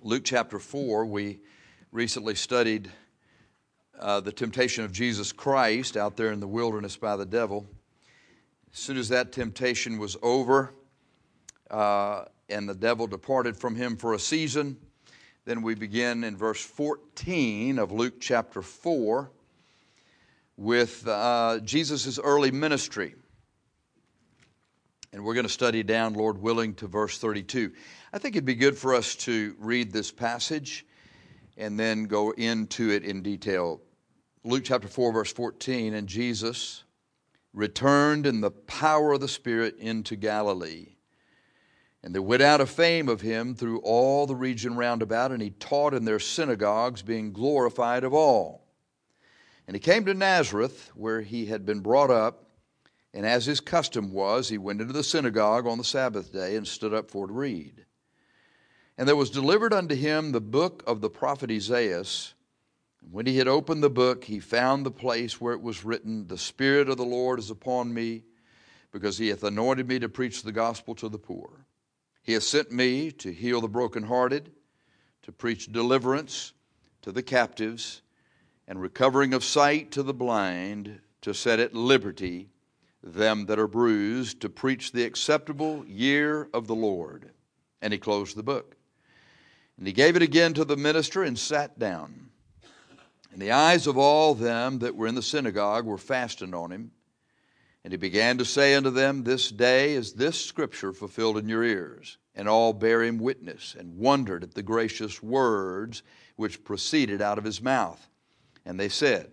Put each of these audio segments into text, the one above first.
Luke chapter 4, we recently studied the temptation of Jesus Christ out there in the wilderness by the devil. As soon as that temptation was over and the devil departed from him for a season, then we begin in verse 14 of Luke chapter 4 with Jesus' early ministry. And we're going to study down, Lord willing, to verse 32. I think it'd be good for us to read this passage and then go into it in detail. Luke chapter 4, verse 14, and Jesus returned in the power of the Spirit into Galilee. And there went out a fame of him through all the region round about, and he taught in their synagogues, being glorified of all. And he came to Nazareth, where he had been brought up, and as his custom was, he went into the synagogue on the Sabbath day and stood up for to read. And there was delivered unto him the book of the prophet Isaiah. And when he had opened the book, he found the place where it was written, The Spirit of the Lord is upon me, because he hath anointed me to preach the gospel to the poor. He hath sent me to heal the brokenhearted, to preach deliverance to the captives, and recovering of sight to the blind, to set at liberty them that are bruised, to preach the acceptable year of the Lord. And he closed the book. And he gave it again to the minister and sat down. And the eyes of all them that were in the synagogue were fastened on him. And he began to say unto them, This day is this scripture fulfilled in your ears. And all bare him witness, and wondered at the gracious words which proceeded out of his mouth. And they said,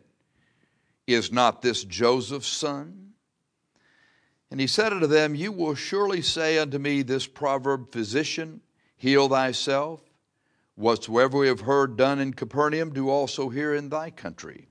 Is not this Joseph's son? And he said unto them, You will surely say unto me this proverb, Physician, heal thyself. Whatsoever we have heard done in Capernaum, do also here in thy country.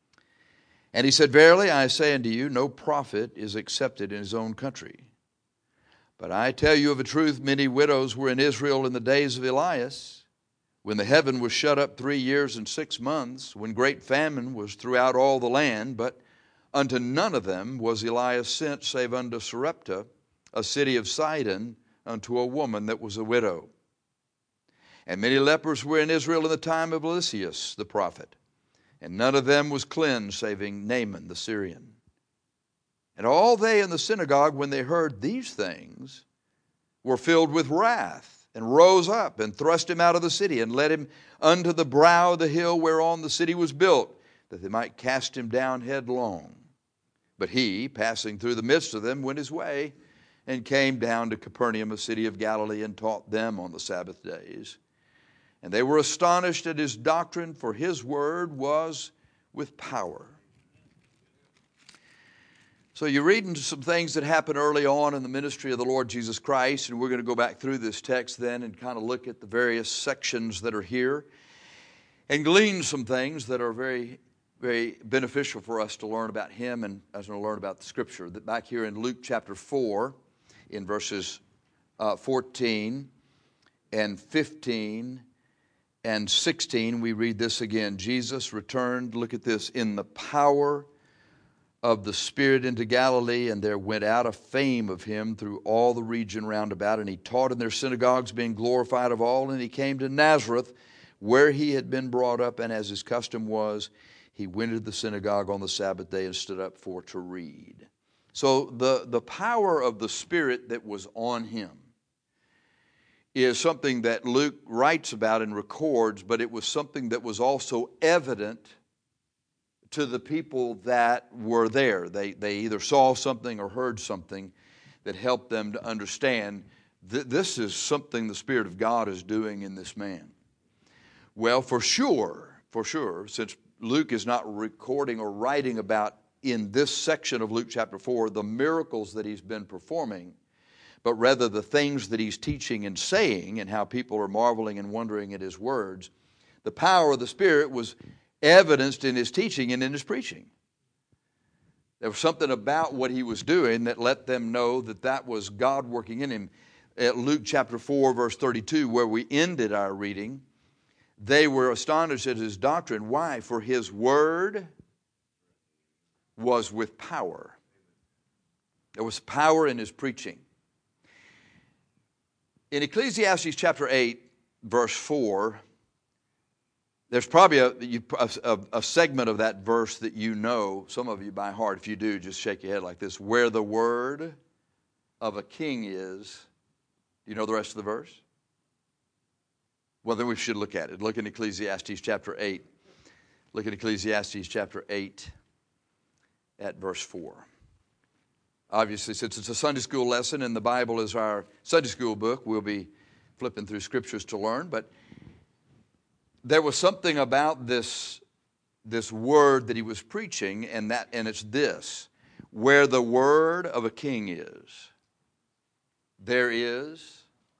And he said, Verily I say unto you, no prophet is accepted in his own country. But I tell you of a truth, many widows were in Israel in the days of Elias, when the heaven was shut up 3 years and 6 months, when great famine was throughout all the land, but unto none of them was Elias sent, save unto Sarepta, a city of Sidon, unto a woman that was a widow. And many lepers were in Israel in the time of Eliseus the prophet, and none of them was cleansed, saving Naaman the Syrian. And all they in the synagogue, when they heard these things, were filled with wrath, and rose up, and thrust him out of the city, and led him unto the brow of the hill whereon the city was built, that they might cast him down headlong. But he, passing through the midst of them, went his way, and came down to Capernaum, a city of Galilee, and taught them on the Sabbath days. And they were astonished at his doctrine, for his word was with power. So you're reading some things that happened early on in the ministry of the Lord Jesus Christ, and we're going to go back through this text then and kind of look at the various sections that are here and glean some things that are very, very beneficial for us to learn about him and as we learn about the Scripture. That back here in Luke chapter 4, in verses 14 and 15 and 16, we read this again. Jesus returned, look at this, in the power of the Spirit into Galilee, and there went out a fame of him through all the region round about, and he taught in their synagogues, being glorified of all. And he came to Nazareth, where he had been brought up, and as his custom was, he went into the synagogue on the Sabbath day and stood up for to read. So the power of the Spirit that was on him is something that Luke writes about and records, but it was something that was also evident to the people that were there. They either saw something or heard something that helped them to understand that this is something the Spirit of God is doing in this man. Well, for sure, since Luke is not recording or writing about in this section of Luke chapter 4 the miracles that he's been performing, but rather the things that he's teaching and saying and how people are marveling and wondering at his words, the power of the Spirit was evidenced in his teaching and in his preaching. There was something about what he was doing that let them know that that was God working in him. At Luke chapter 4, verse 32, where we ended our reading, they were astonished at his doctrine. Why? For his word was with power. There was power in his preaching. In Ecclesiastes chapter 8, verse 4, there's probably a segment of that verse that you know, some of you by heart. If you do, just shake your head like this. Where the word of a king is, do you know the rest of the verse? Well, then we should look at it. Look in Ecclesiastes chapter 8. Look at Ecclesiastes chapter 8 at verse 4. Obviously, since it's a Sunday school lesson and the Bible is our Sunday school book, we'll be flipping through scriptures to learn. But there was something about this word that he was preaching, and it's this: where the word of a king is, there is.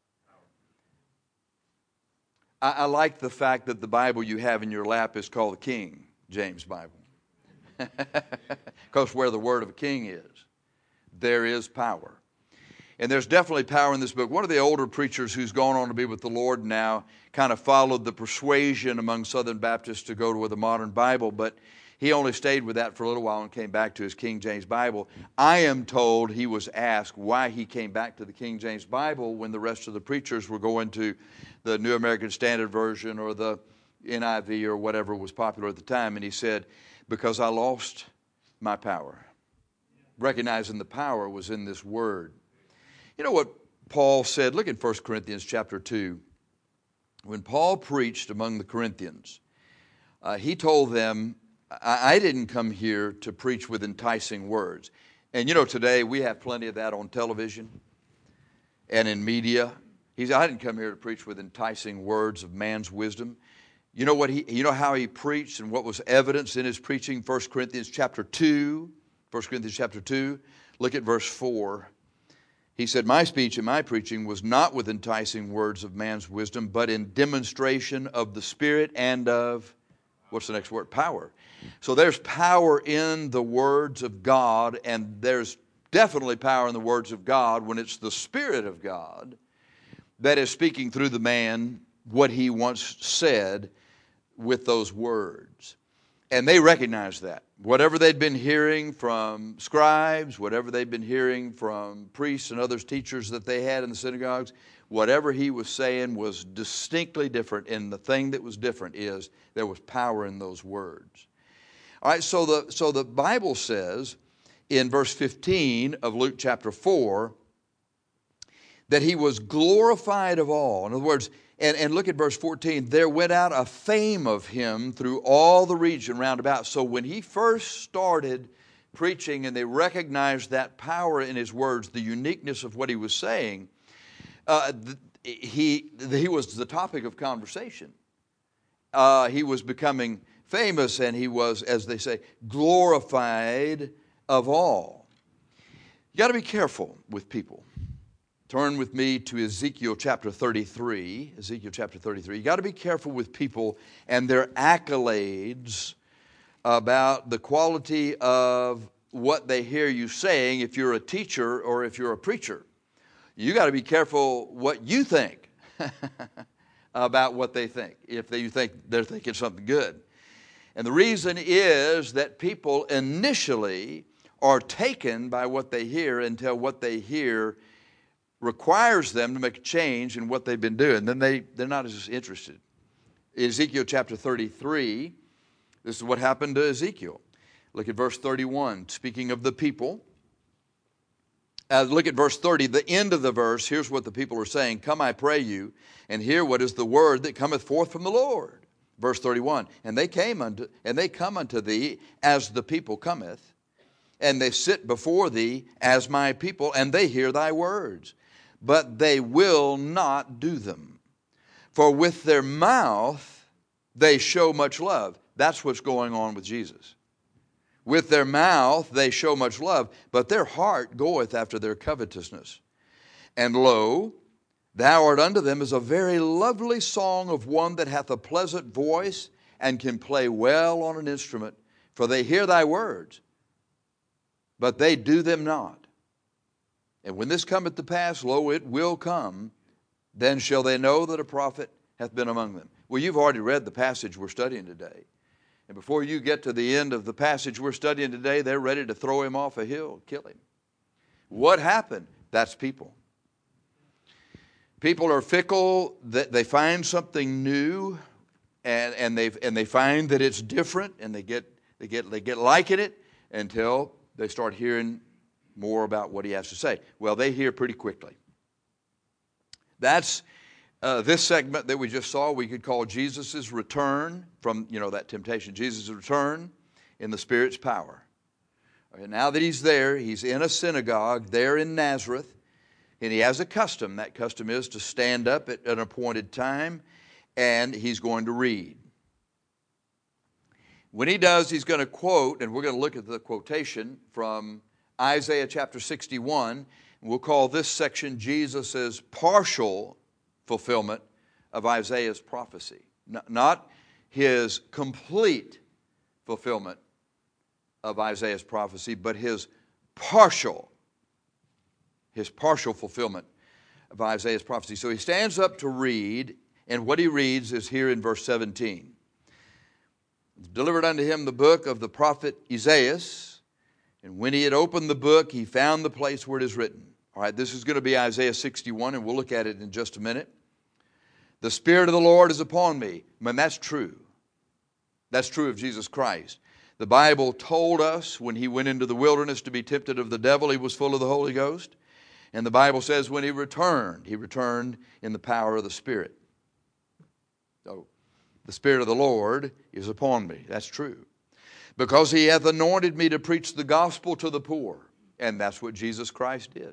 I like the fact that the Bible you have in your lap is called the King James Bible. Because where the word of a king is, there is power. And there's definitely power in this book. One of the older preachers who's gone on to be with the Lord now kind of followed the persuasion among Southern Baptists to go with a modern Bible, but he only stayed with that for a little while and came back to his King James Bible. I am told he was asked why he came back to the King James Bible when the rest of the preachers were going to the New American Standard Version or the NIV or whatever was popular at the time. And he said, because I lost my power. Recognizing the power was in this word. You know what Paul said? Look at 1 Corinthians chapter 2. When Paul preached among the Corinthians, he told them, I didn't come here to preach with enticing words. And you know, today we have plenty of that on television and in media. He said, I didn't come here to preach with enticing words of man's wisdom. You know you know how he preached and what was evidence in his preaching? 1 Corinthians chapter 2. 1 Corinthians chapter 2. Look at verse 4. He said, my speech and my preaching was not with enticing words of man's wisdom, but in demonstration of the Spirit and of, what's the next word? Power. So there's power in the words of God, and there's definitely power in the words of God when it's the Spirit of God that is speaking through the man what he once said with those words. And they recognized that. Whatever they'd been hearing from scribes, whatever they'd been hearing from priests and other teachers that they had in the synagogues, whatever he was saying was distinctly different. And the thing that was different is there was power in those words. All right, so the Bible says in verse 15 of Luke chapter 4 that he was glorified of all. In other words, and look at verse 14. There went out a fame of him through all the region round about. So when he first started preaching and they recognized that power in his words, the uniqueness of what he was saying, he was the topic of conversation. He was becoming famous, and he was, as they say, glorified of all. You got to be careful with people. Turn with me to Ezekiel chapter 33. Ezekiel chapter 33. You got to be careful with people and their accolades about the quality of what they hear you saying if you're a teacher or if you're a preacher. You got to be careful what you think about what they think, if you think they're thinking something good. And the reason is that people initially are taken by what they hear until what they hear requires them to make a change in what they've been doing. Then they're not as interested. Ezekiel chapter 33, this is what happened to Ezekiel. Look at verse 31, speaking of the people. Look at verse 30, the end of the verse. Here's what the people are saying. Come, I pray you, and hear what is the word that cometh forth from the Lord. Verse 31, and they come unto thee as the people cometh, and they sit before thee as my people, and they hear thy words. But they will not do them. For with their mouth they show much love. That's what's going on with Jesus. With their mouth they show much love, but their heart goeth after their covetousness. And lo, thou art unto them as a very lovely song of one that hath a pleasant voice and can play well on an instrument. For they hear thy words, but they do them not. And when this cometh to pass, lo, it will come, then shall they know that a prophet hath been among them. Well, you've already read the passage we're studying today. And before you get to the end of the passage we're studying today, they're ready to throw him off a hill, kill him. What happened? That's people. People are fickle. They find something new, and they find that it's different, and they get liking it until they start hearing more about what he has to say. Well, they hear pretty quickly. That's this segment that we just saw. We could call Jesus' return from that temptation. Jesus' return in the Spirit's power. And now that he's there, he's in a synagogue there in Nazareth. And he has a custom. That custom is to stand up at an appointed time, and he's going to read. When he does, he's going to quote, and we're going to look at the quotation from Isaiah chapter 61. And we'll call this section Jesus' partial fulfillment of Isaiah's prophecy. Not his complete fulfillment of Isaiah's prophecy, but his partial fulfillment of Isaiah's prophecy. So he stands up to read, and what he reads is here in verse 17. Delivered unto him the book of the prophet Isaiah, and when he had opened the book, he found the place where it is written. All right, this is going to be Isaiah 61, and we'll look at it in just a minute. The Spirit of the Lord is upon me. Man, that's true. That's true of Jesus Christ. The Bible told us when he went into the wilderness to be tempted of the devil, he was full of the Holy Ghost. And the Bible says when he returned in the power of the Spirit. So, the Spirit of the Lord is upon me. That's true. Because he hath anointed me to preach the gospel to the poor. And that's what Jesus Christ did.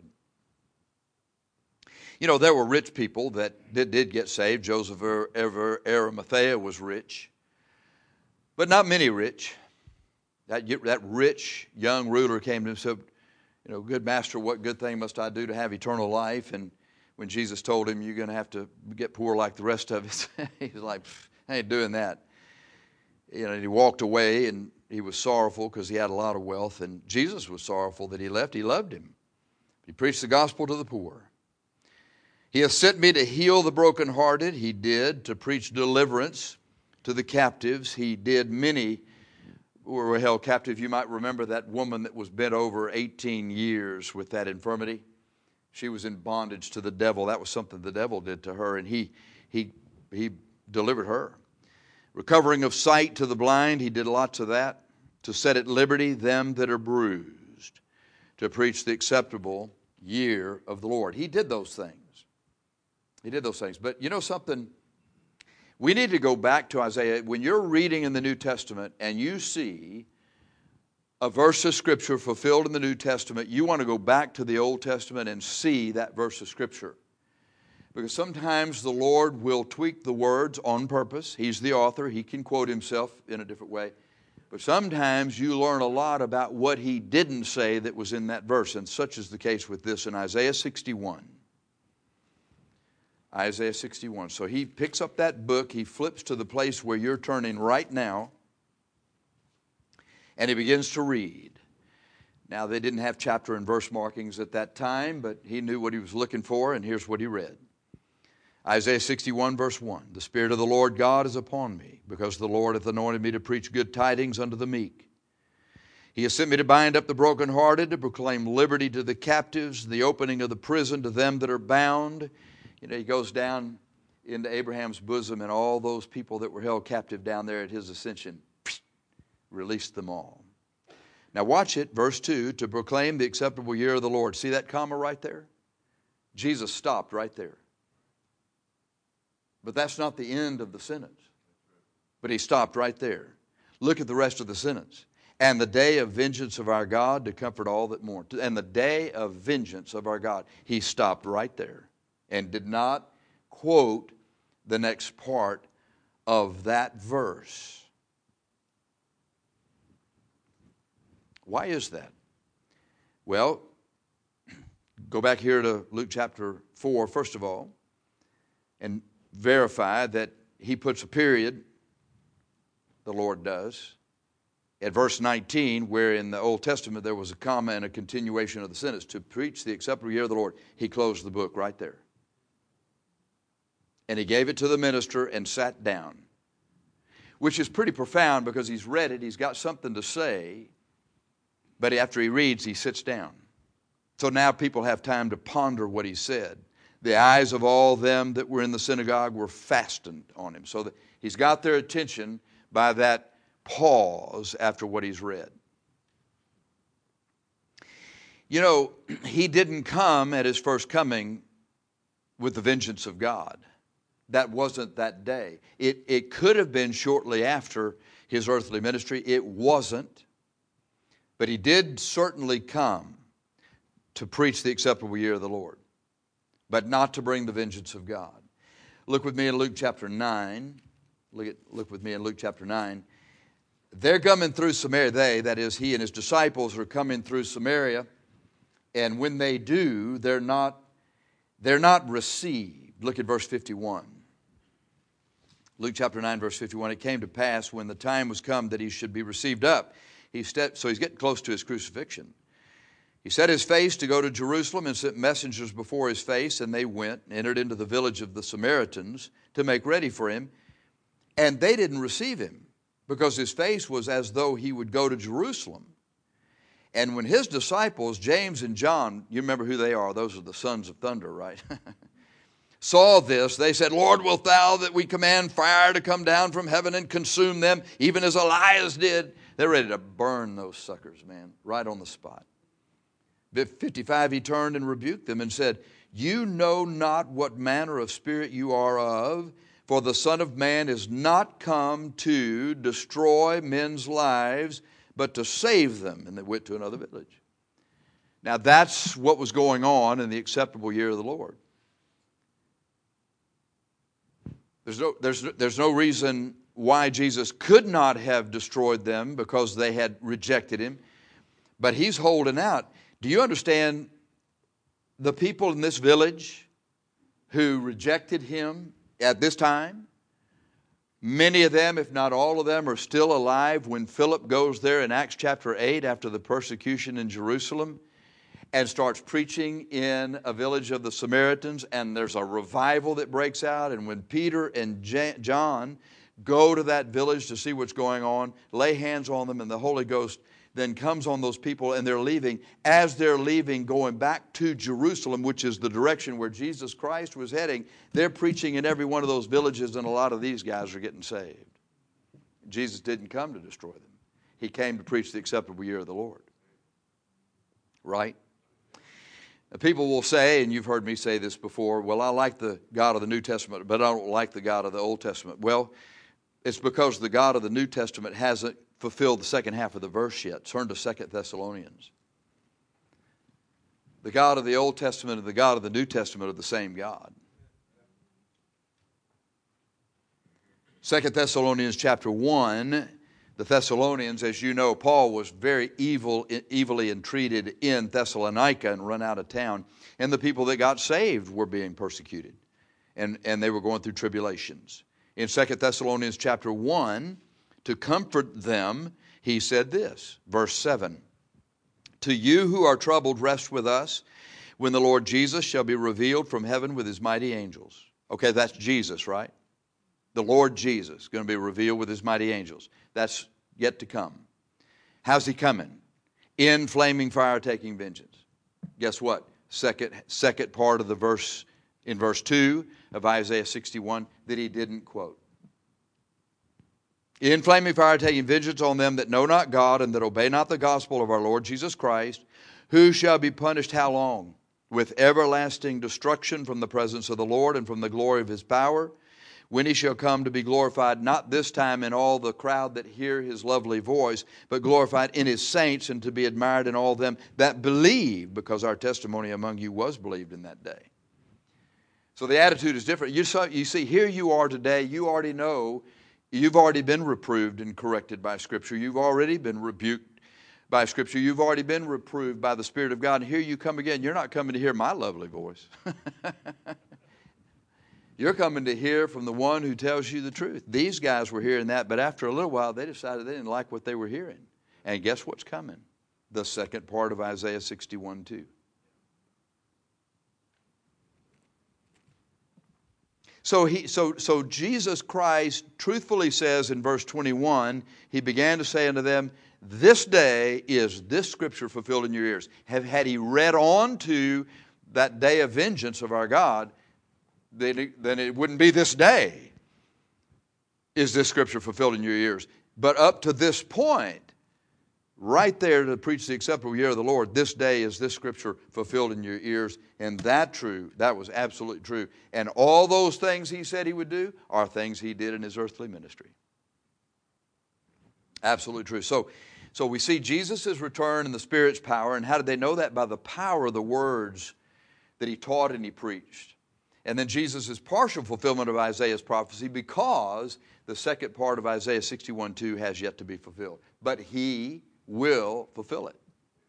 There were rich people that did get saved. Joseph of Arimathea was rich. But not many rich. That rich young ruler came to him and said, good master, what good thing must I do to have eternal life? And when Jesus told him, you're going to have to get poor like the rest of us, he's like, I ain't doing that. And he walked away, and he was sorrowful because he had a lot of wealth. And Jesus was sorrowful that he left. He loved him. He preached the gospel to the poor. He has sent me to heal the brokenhearted. He did. To preach deliverance to the captives. He did. Many were held captive. You might remember that woman that was bent over 18 years with that infirmity. She was in bondage to the devil. That was something the devil did to her, and he delivered her. Recovering of sight to the blind, he did lots of that. To set at liberty them that are bruised. To preach the acceptable year of the Lord. He did those things. He did those things. But you know something? We need to go back to Isaiah. When you're reading in the New Testament and you see a verse of Scripture fulfilled in the New Testament, you want to go back to the Old Testament and see that verse of Scripture. Because sometimes the Lord will tweak the words on purpose. He's the author. He can quote himself in a different way. But sometimes you learn a lot about what he didn't say that was in that verse. And such is the case with this in Isaiah 61. Isaiah 61. So he picks up that book. He flips to the place where you're turning right now. And he begins to read. Now, they didn't have chapter and verse markings at that time, but he knew what he was looking for, and here's what he read. Isaiah 61, verse 1. The Spirit of the Lord God is upon me, because the Lord hath anointed me to preach good tidings unto the meek. He has sent me to bind up the brokenhearted, to proclaim liberty to the captives, the opening of the prison to them that are bound. He goes down into Abraham's bosom, and all those people that were held captive down there at his ascension, released them all. Now watch it, verse 2, to proclaim the acceptable year of the Lord. See that comma right there? Jesus stopped right there. But that's not the end of the sentence. But he stopped right there. Look at the rest of the sentence. And the day of vengeance of our God to comfort all that mourn. And the day of vengeance of our God. He stopped right there and did not quote the next part of that verse. Why is that? Well, go back here to Luke chapter 4, first of all, and verify that he puts a period, the Lord does, at verse 19, where in the Old Testament there was a comma and a continuation of the sentence. To preach the acceptable year of the Lord, he closed the book right there. And he gave it to the minister and sat down, which is pretty profound because he's read it, he's got something to say, but after he reads, he sits down. So now people have time to ponder what he said. the eyes of all them that were in the synagogue were fastened on him. So that he's got their attention by that pause after what he's read. You know, he didn't come at his first coming with the vengeance of God. That wasn't that day. It could have been shortly after his earthly ministry. It wasn't. But he did certainly come to preach the acceptable year of the Lord, but not to bring the vengeance of God. Look with me in Luke chapter 9. Look with me in Luke chapter 9. They're coming through Samaria. That is, he and his disciples are coming through Samaria. And when they do, they're not received. Look at verse 51. Luke chapter 9, verse 51. It came to pass when the time was come that he should be received up. So he's getting close to his crucifixion. He set his face to go to Jerusalem and sent messengers before his face, and they went and entered into the village of the Samaritans to make ready for him. And they didn't receive him because his face was as though he would go to Jerusalem. And when his disciples, James and John, you remember who they are, those are the sons of thunder, right? Saw this, they said, Lord, wilt thou that we command fire to come down from heaven and consume them, even as Elias did? They're ready to burn those suckers, man, right on the spot. 55, he turned and rebuked them and said, you know not what manner of spirit you are of, for the Son of Man is not come to destroy men's lives, but to save them. And they went to another village. Now that's what was going on in the acceptable year of the Lord. There's no reason why Jesus could not have destroyed them because they had rejected him. But he's holding out. Do you understand the people in this village who rejected him at this time? Many of them, if not all of them, are still alive when Philip goes there in Acts chapter 8 after the persecution in Jerusalem and starts preaching in a village of the Samaritans, and there's a revival that breaks out. And when Peter and John go to that village to see what's going on, lay hands on them, and the Holy Ghost then comes on those people, and they're leaving. As they're leaving, going back to Jerusalem, which is the direction where Jesus Christ was heading, they're preaching in every one of those villages, and a lot of these guys are getting saved. Jesus didn't come to destroy them. He came to preach the acceptable year of the Lord. Right? Now, people will say, and you've heard me say this before, well, I like the God of the New Testament, but I don't like the God of the Old Testament. Well, it's because the God of the New Testament hasn't fulfilled the second half of the verse yet. Turn to 2 Thessalonians. The God of the Old Testament and the God of the New Testament are the same God. 2 Thessalonians chapter 1, the Thessalonians, as you know, Paul was very evilly entreated in Thessalonica and run out of town. And the people that got saved were being persecuted. And they were going through tribulations. In 2 Thessalonians chapter 1, to comfort them, he said this, verse 7, to you who are troubled, rest with us when the Lord Jesus shall be revealed from heaven with his mighty angels. Okay, that's Jesus, right? The Lord Jesus going to be revealed with his mighty angels. That's yet to come. How's he coming? In flaming fire taking vengeance. Guess what? Second part of the verse, in verse 2 of Isaiah 61, that he didn't quote. In flaming fire taking vengeance on them that know not God and that obey not the gospel of our Lord Jesus Christ, who shall be punished how long? With everlasting destruction from the presence of the Lord and from the glory of his power, when he shall come to be glorified, not this time in all the crowd that hear his lovely voice, but glorified in his saints and to be admired in all them that believe, because our testimony among you was believed in that day. So the attitude is different. You see, here you are today, you already know. You've already been reproved and corrected by Scripture. You've already been rebuked by Scripture. You've already been reproved by the Spirit of God. And here you come again. You're not coming to hear my lovely voice. You're coming to hear from the one who tells you the truth. These guys were hearing that, but after a little while, they decided they didn't like what they were hearing. And guess what's coming? The second part of Isaiah 61:2. So Jesus Christ truthfully says in verse 21, he began to say unto them, this day is this scripture fulfilled in your ears. Had he read on to that day of vengeance of our God, then it wouldn't be this day. Is this scripture fulfilled in your ears? But up to this point, right there to preach the acceptable year of the Lord, this day is this scripture fulfilled in your ears. And that was absolutely true. And all those things he said he would do are things he did in his earthly ministry. Absolutely true. So we see Jesus' return and the Spirit's power. And how did they know that? By the power of the words that he taught and he preached. And then Jesus' partial fulfillment of Isaiah's prophecy, because the second part of Isaiah 61:2 has yet to be fulfilled. But he will fulfill it.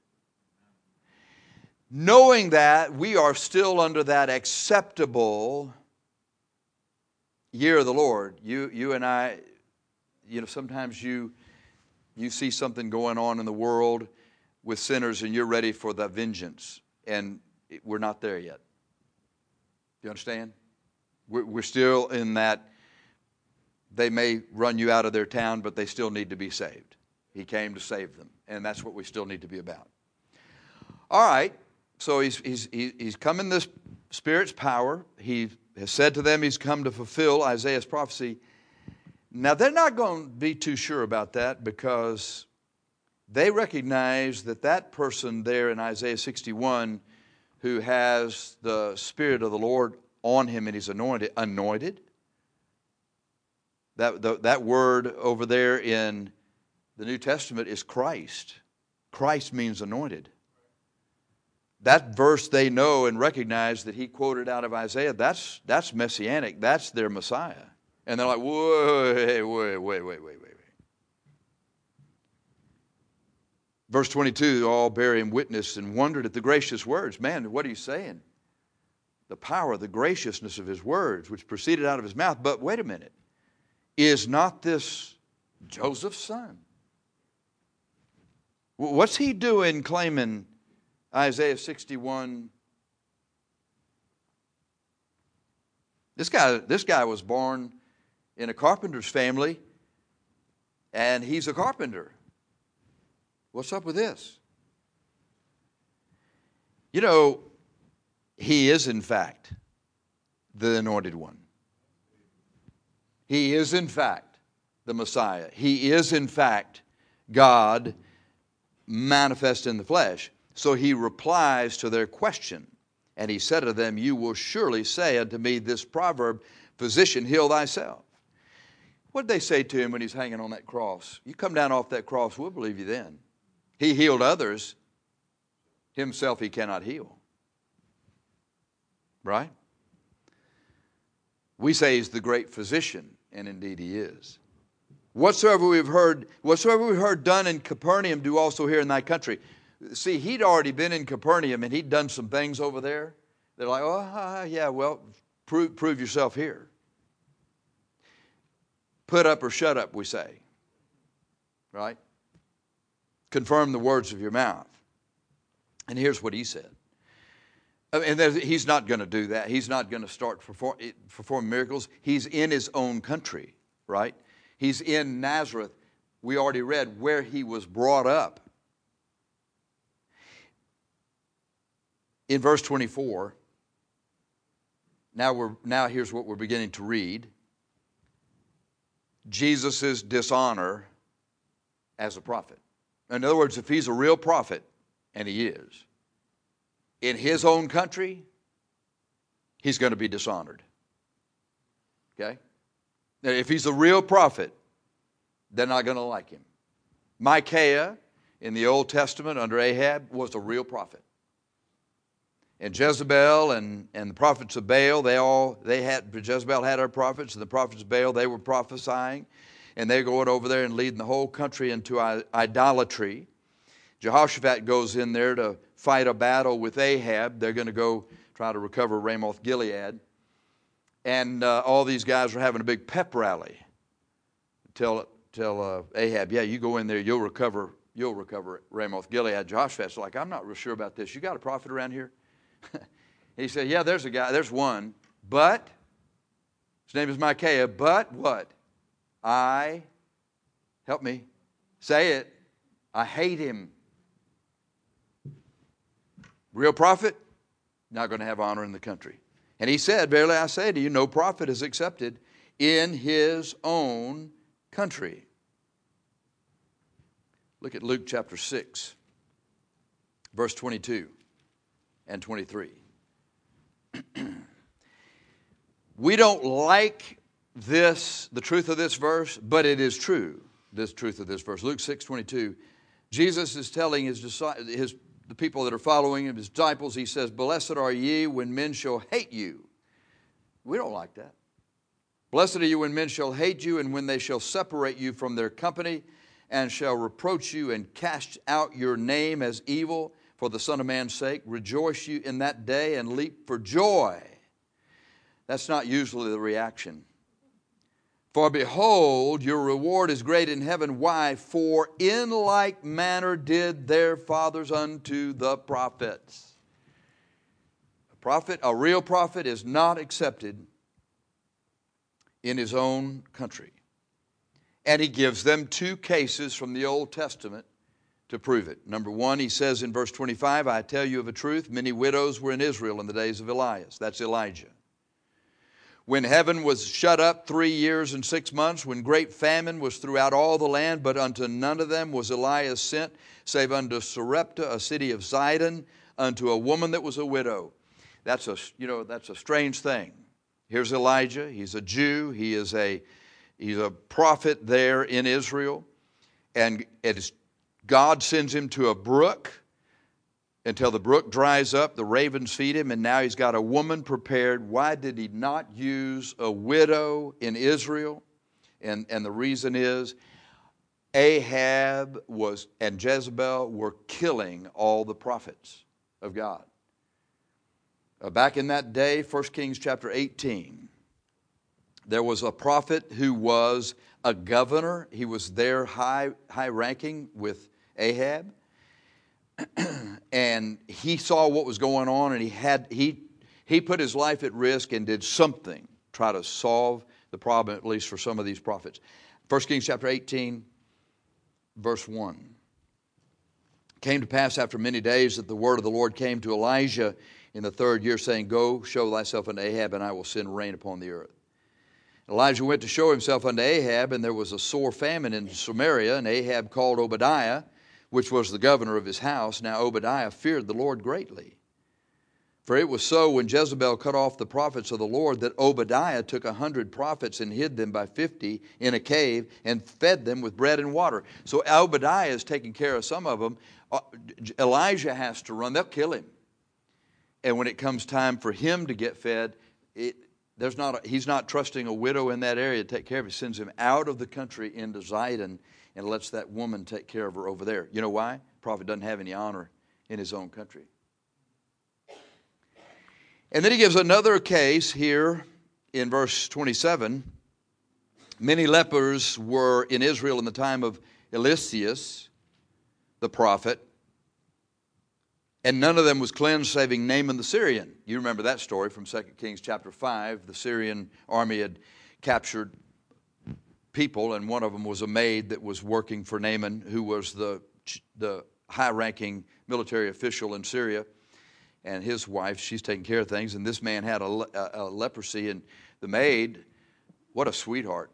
Knowing that we are still under that acceptable year of the Lord, you and I, sometimes you see something going on in the world with sinners and you're ready for the vengeance, and we're not there yet. Do you understand? We're still in that they may run you out of their town, but they still need to be saved. He came to save them, and that's what we still need to be about. All right, so he's come in this Spirit's power. He has said to them he's come to fulfill Isaiah's prophecy. Now, they're not going to be too sure about that, because they recognize that person there in Isaiah 61 who has the Spirit of the Lord on him and he's anointed. That word over there in the New Testament is Christ. Christ means anointed. That verse they know and recognize that he quoted out of Isaiah, that's messianic. That's their Messiah. And they're like, wait. Verse 22, all bearing witness and wondered at the gracious words. Man, what are you saying? The power, the graciousness of his words, which proceeded out of his mouth. But wait a minute. Is not this Joseph's son? What's he doing claiming Isaiah 61? This guy was born in a carpenter's family, and he's a carpenter. What's up with this? He is in fact the anointed one. He is in fact the Messiah. He is in fact God manifest in the flesh. So he replies to their question. And he said to them, you will surely say unto me this proverb, physician, heal thyself. What did they say to him when he's hanging on that cross? You come down off that cross, we'll believe you then. He healed others. Himself he cannot heal. Right? We say he's the great physician, and indeed he is. Whatsoever we've heard done in Capernaum, do also here in thy country. See, he'd already been in Capernaum, and he'd done some things over there. They're like, yeah, well, prove yourself here. Put up or shut up, we say. Right? Confirm the words of your mouth. And here's what he said. And he's not going to do that. He's not going to start performing miracles. He's in his own country, right? He's in Nazareth. We already read where he was brought up. In verse 24, now here's what we're beginning to read. Jesus' dishonor as a prophet. In other words, if he's a real prophet, and he is, in his own country, he's going to be dishonored. Okay? Now, if he's a real prophet, they're not going to like him. Micaiah, in the Old Testament under Ahab, was a real prophet. And Jezebel and the prophets of Baal, Jezebel had her prophets, and the prophets of Baal, they were prophesying. And they're going over there and leading the whole country into idolatry. Jehoshaphat goes in there to fight a battle with Ahab. They're going to go try to recover Ramoth Gilead. And all these guys are having a big pep rally. Tell Ahab, yeah, you go in there, you'll recover Ramoth Gilead. Jehoshaphat's like, I'm not real sure about this. You got a prophet around here? He said, yeah, there's a guy, there's one. But, his name is Micaiah, but what? Help me, say it, I hate him. Real prophet, not going to have honor in the country. And he said, verily I say to you, no prophet is accepted in his own country. Look at Luke chapter 6, verse 22 and 23. We don't like this, the truth of this verse, but it is true, this truth of this verse. Luke 6:22, Jesus is telling the people that are following him, his disciples, he says, blessed are ye when men shall hate you. We don't like that. Blessed are you when men shall hate you, and when they shall separate you from their company, and shall reproach you and cast out your name as evil for the Son of Man's sake. Rejoice you in that day and leap for joy. That's not usually the reaction. For behold, your reward is great in heaven. Why? For in like manner did their fathers unto the prophets. A real prophet is not accepted in his own country. And he gives them two cases from the Old Testament to prove it. Number one, he says in verse 25, I tell you of a truth, many widows were in Israel in the days of Elias. That's Elijah. When heaven was shut up 3 years and 6 months, when great famine was throughout all the land, but unto none of them was Elias sent, save unto Sarepta, a city of Sidon, unto a woman that was a widow. That's a strange thing. Here's Elijah. He's a Jew. He's a prophet there in Israel. And God sends him to a brook until the brook dries up. The ravens feed him, and now he's got a woman prepared. Why did he not use a widow in Israel? And the reason is Ahab and Jezebel were killing all the prophets of God. Back in that day, 1 Kings chapter 18, there was a prophet who was a governor. He was there high ranking with Ahab. And he saw what was going on, and he put his life at risk and did something, try to solve the problem, at least for some of these prophets. 1 Kings chapter 18, verse 1. It came to pass after many days that the word of the Lord came to Elijah in the 3rd year, saying, Go, show thyself unto Ahab, and I will send rain upon the earth. Elijah went to show himself unto Ahab, and there was a sore famine in Samaria, and Ahab called Obadiah, which was the governor of his house. Now Obadiah feared the Lord greatly. For it was so, when Jezebel cut off the prophets of the Lord, that Obadiah took 100 prophets and hid them by 50 in a cave and fed them with bread and water. So Obadiah is taking care of some of them. Elijah has to run. They'll kill him. And when it comes time for him to get fed, he's not trusting a widow in that area to take care of him. He sends him out of the country into Zidon and lets that woman take care of her over there. You know why? The prophet doesn't have any honor in his own country. And then he gives another case here in verse 27. Many lepers were in Israel in the time of Eliseus, the prophet, and none of them was cleansed, saving Naaman the Syrian. You remember that story from 2 Kings chapter 5. The Syrian army had captured people, and one of them was a maid that was working for Naaman, who was the high-ranking military official in Syria. And his wife, she's taking care of things, and this man had a leprosy, and the maid, what a sweetheart.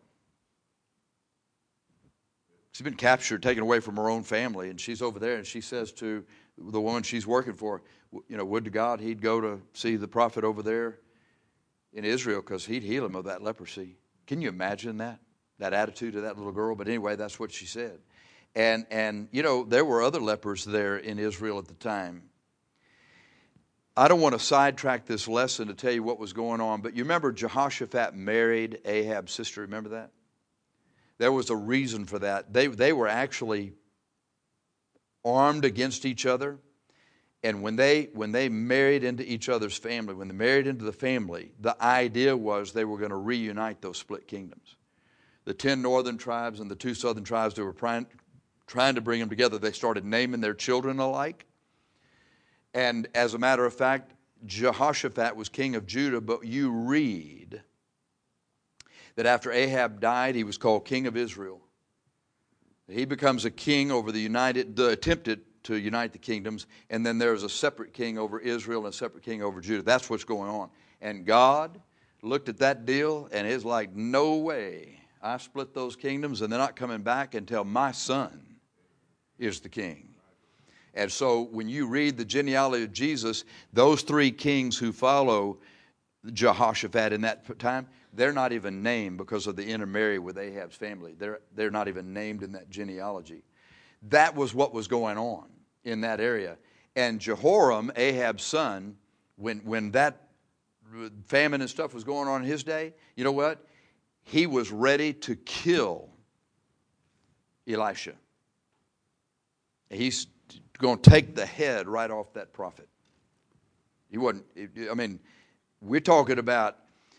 She's been captured, taken away from her own family, and she's over there, and she says to the woman she's working for, would to God he'd go to see the prophet over there in Israel, because he'd heal him of that leprosy. Can you imagine that attitude of that little girl? But anyway, that's what she said. And there were other lepers there in Israel at the time. I don't want to sidetrack this lesson to tell you what was going on, but you remember Jehoshaphat married Ahab's sister. Remember that? There was a reason for that. They were actually armed against each other. And when they married into each other's family, when they married into the family, the idea was they were going to reunite those split kingdoms. The 10 northern tribes and the 2 southern tribes, they were trying to bring them together. They started naming their children alike. And as a matter of fact, Jehoshaphat was king of Judah, but you read that after Ahab died, he was called king of Israel. He becomes a king over the attempted to unite the kingdoms, and then there's a separate king over Israel and a separate king over Judah. That's what's going on. And God looked at that deal, and it's like, no way. I split those kingdoms, and they're not coming back until my son is the king. And so when you read the genealogy of Jesus, those three kings who follow Jehoshaphat in that time, they're not even named because of the intermarry with Ahab's family. They're not even named in that genealogy. That was what was going on in that area. And Jehoram, Ahab's son, when that famine and stuff was going on in his day, you know what? He was ready to kill Elisha. He's going to take the head right off that prophet. He wasn't, I mean, we're talking about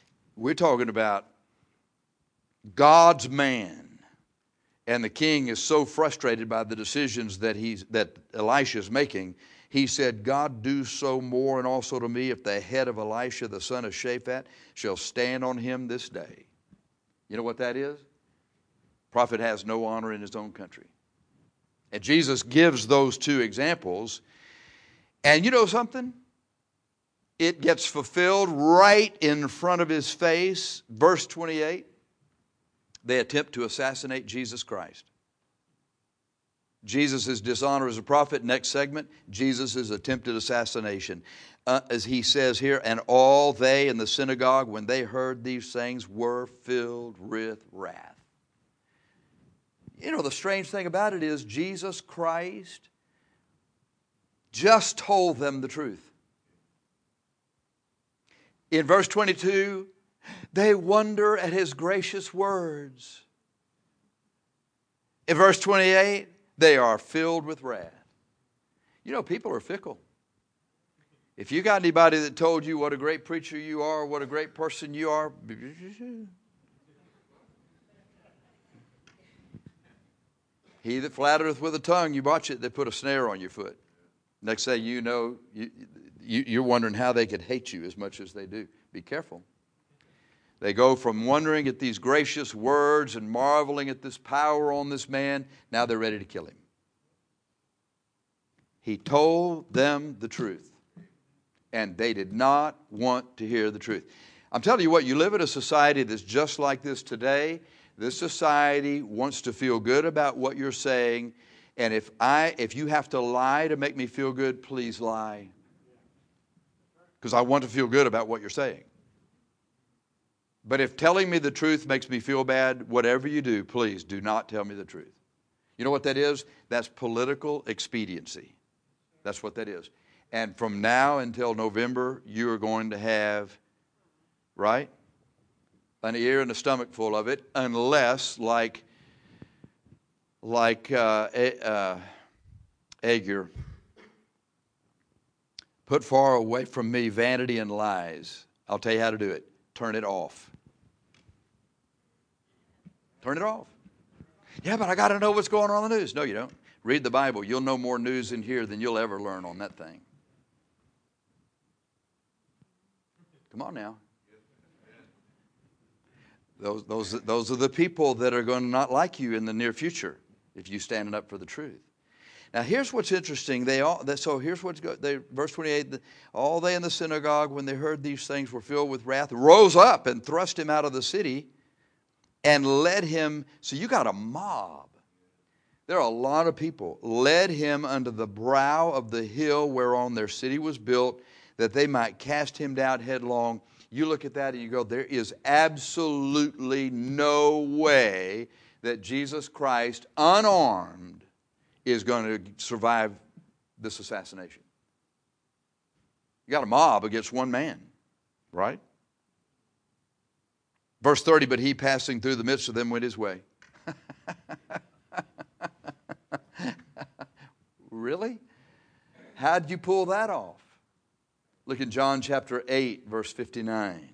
God's man. And the king is so frustrated by the decisions that Elisha is making. He said, God, do so more and also to me if the head of Elisha, the son of Shaphat, shall stand on him this day. You know what that is? Prophet has no honor in his own country. And Jesus gives those two examples. And you know something? It gets fulfilled right in front of his face. Verse 28, they attempt to assassinate Jesus Christ. Jesus' dishonor as a prophet. Next segment, Jesus' attempted assassination. As he says here, and all they in the synagogue, when they heard these things, were filled with wrath. You know, the strange thing about it is Jesus Christ just told them the truth. In verse 22, they wonder at his gracious words. In verse 28, they are filled with wrath. You know, people are fickle. If you got anybody that told you what a great preacher you are, what a great person you are, he that flattereth with a tongue, you watch it, they put a snare on your foot. Next thing you know, you're wondering how they could hate you as much as they do. Be careful. They go from wondering at these gracious words and marveling at this power on this man, now they're ready to kill him. He told them the truth, and they did not want to hear the truth. I'm telling you what, you live in a society that's just like this today. This society wants to feel good about what you're saying, and if you have to lie to make me feel good, please lie. Because I want to feel good about what you're saying. But if telling me the truth makes me feel bad, whatever you do, please do not tell me the truth. You know what that is? That's political expediency. That's what that is. And from now until November, you are going to have, right, an ear and a stomach full of it, unless, like Agur, put far away from me vanity and lies. I'll tell you how to do it. Turn it off. Turn it off. Yeah, but I got to know what's going on in the news. No, you don't. Read the Bible. You'll know more news in here than you'll ever learn on that thing. Come on now. Those are the people that are going to not like you in the near future if you stand up for the truth. Now, here's what's interesting. Here's what's good. Verse 28, all they in the synagogue, when they heard these things, were filled with wrath, rose up and thrust him out of the city and led him. So you got a mob. There are a lot of people. Led him unto the brow of the hill whereon their city was built, that they might cast him down headlong. You look at that and you go, there is absolutely no way that Jesus Christ, unarmed, is going to survive this assassination. You got a mob against one man, right? Verse 30, but he passing through the midst of them went his way. Really? How'd you pull that off? Look in John chapter 8, verse 59.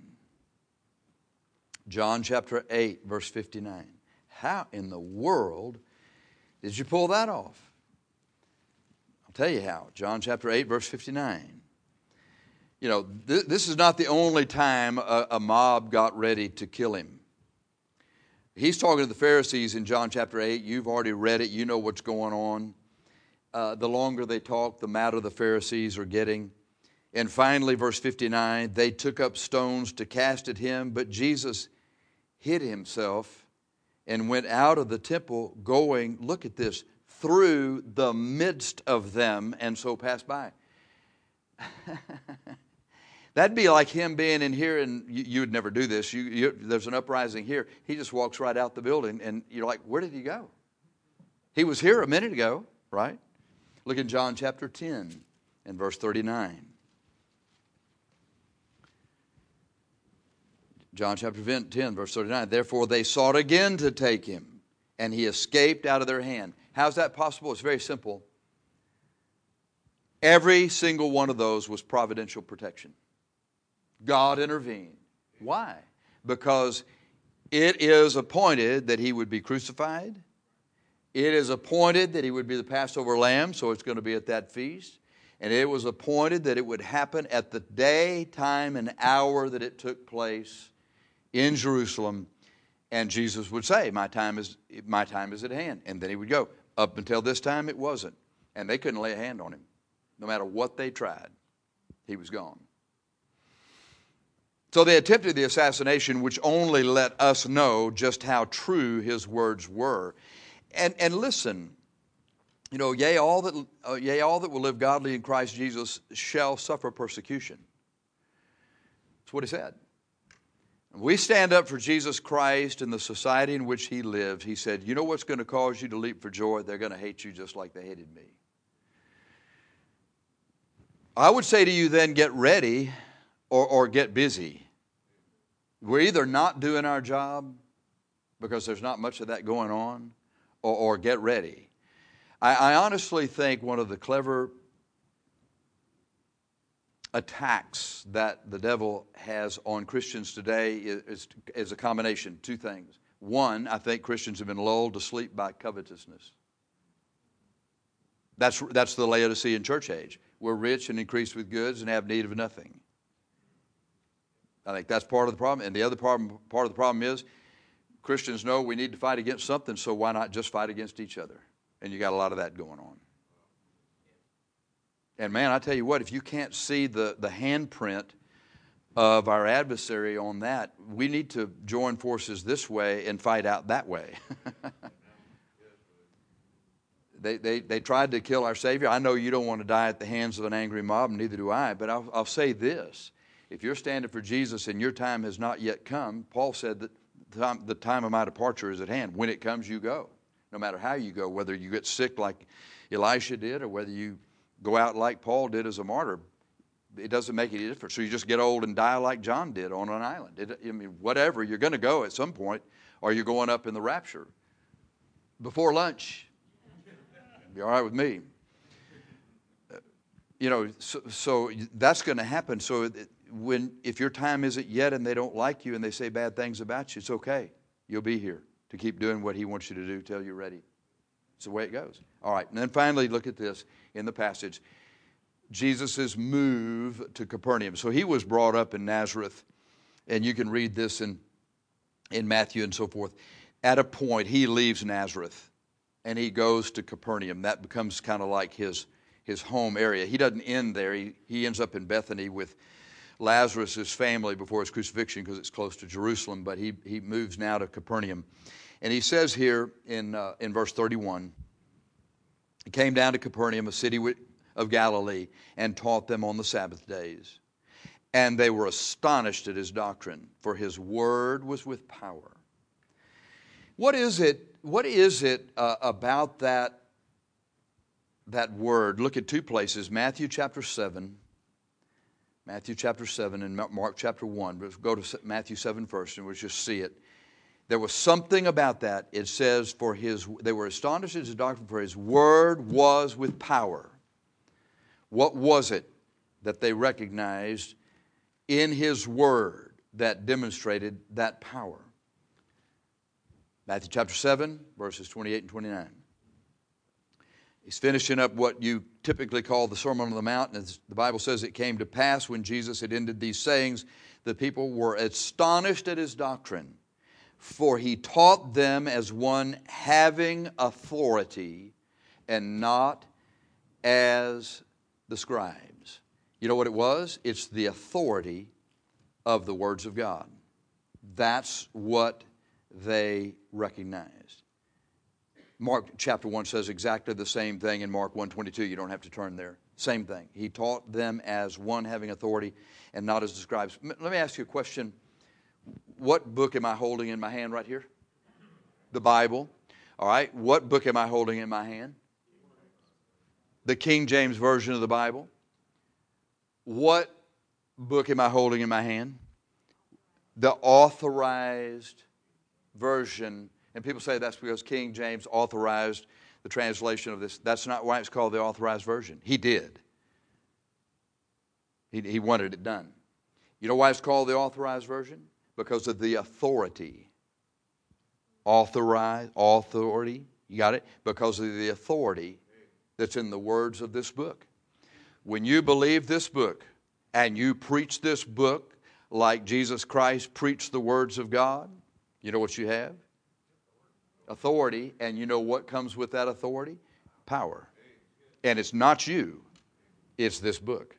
John chapter 8, verse 59. How in the world did you pull that off? I'll tell you how. John chapter 8, verse 59. You know, this is not the only time a mob got ready to kill him. He's talking to the Pharisees in John chapter 8. You've already read it. You know what's going on. The longer they talk, the madder the Pharisees are getting. And finally, verse 59, they took up stones to cast at him, but Jesus hid himself and went out of the temple, going, look at this, through the midst of them, and so passed by. That'd be like him being in here, and you would never do this. There's an uprising here. He just walks right out the building, and you're like, where did he go? He was here a minute ago, right? Look in John chapter 10 and verse 39. John chapter 10, verse 39. Therefore they sought again to take him, and he escaped out of their hand. How's that possible? It's very simple. Every single one of those was providential protection. God intervened. Why? Because it is appointed that he would be crucified. It is appointed that he would be the Passover lamb, so it's going to be at that feast. And it was appointed that it would happen at the day, time, and hour that it took place in Jerusalem. And Jesus would say, my time is at hand. And then he would go. Up until this time, it wasn't. And they couldn't lay a hand on him. No matter what they tried, he was gone. So they attempted the assassination, which only let us know just how true his words were. And listen, yea, all that will live godly in Christ Jesus shall suffer persecution. That's what he said. We stand up for Jesus Christ and the society in which he lived. He said, you know what's going to cause you to leap for joy? They're going to hate you just like they hated me. I would say to you then, get ready or get busy. We're either not doing our job because there's not much of that going on, or get ready. I honestly think one of the clever attacks that the devil has on Christians today is a combination, two things. One, I think Christians have been lulled to sleep by covetousness. That's the Laodicean church age. We're rich and increased with goods and have need of nothing. I think that's part of the problem. And the other part of the problem is Christians know we need to fight against something, so why not just fight against each other? And you got a lot of that going on. And man, I tell you what, if you can't see the handprint of our adversary on that, we need to join forces this way and fight out that way. They tried to kill our Savior. I know you don't want to die at the hands of an angry mob, neither do I, but I'll say this. If you're standing for Jesus and your time has not yet come, Paul said that the time of my departure is at hand. When it comes, you go. No matter how you go, whether you get sick like Elisha did or whether you go out like Paul did as a martyr, it doesn't make any difference. So you just get old and die like John did on an island. Whatever, you're going to go at some point, or you're going up in the rapture. Before lunch, be all right with me. So that's going to happen. So if your time isn't yet and they don't like you and they say bad things about you, it's okay. You'll be here to keep doing what he wants you to do till you're ready. It's the way it goes. All right, and then finally look at this in the passage. Jesus' move to Capernaum. So he was brought up in Nazareth, and you can read this in Matthew and so forth. At a point, he leaves Nazareth, and he goes to Capernaum. That becomes kind of like his home area. He doesn't end there. He ends up in Bethany with Lazarus' family before his crucifixion because it's close to Jerusalem, but he moves now to Capernaum. And he says here in verse 31, he came down to Capernaum, a city of Galilee, and taught them on the Sabbath days. And they were astonished at his doctrine, for his word was with power. What is it about that word? Look at two places, Matthew chapter 7 and Mark chapter 1. Let's go to Matthew 7 first, and we'll just see it. There was something about that. It says, they were astonished at his doctrine, for his word was with power. What was it that they recognized in his word that demonstrated that power? Matthew chapter 7, verses 28 and 29. He's finishing up what you typically call the Sermon on the Mount. And the Bible says it came to pass when Jesus had ended these sayings, the people were astonished at his doctrine, for he taught them as one having authority and not as the scribes. You know what it was? It's the authority of the words of God. That's what they recognized. Mark chapter 1 says exactly the same thing in Mark 1:22. You don't have to turn there. Same thing. He taught them as one having authority and not as the scribes. Let me ask you a question. What book am I holding in my hand right here? The Bible. All right. What book am I holding in my hand? The King James Version of the Bible. What book am I holding in my hand? The Authorized Version. And people say that's because King James authorized the translation of this. That's not why it's called the Authorized Version. He did. He wanted it done. You know why it's called the Authorized Version? Because of the authority. Authority. You got it? Because of the authority that's in the words of this book. When you believe this book and you preach this book like Jesus Christ preached the words of God, you know what you have? Authority. And you know what comes with that authority? Power. And it's not you. It's this book.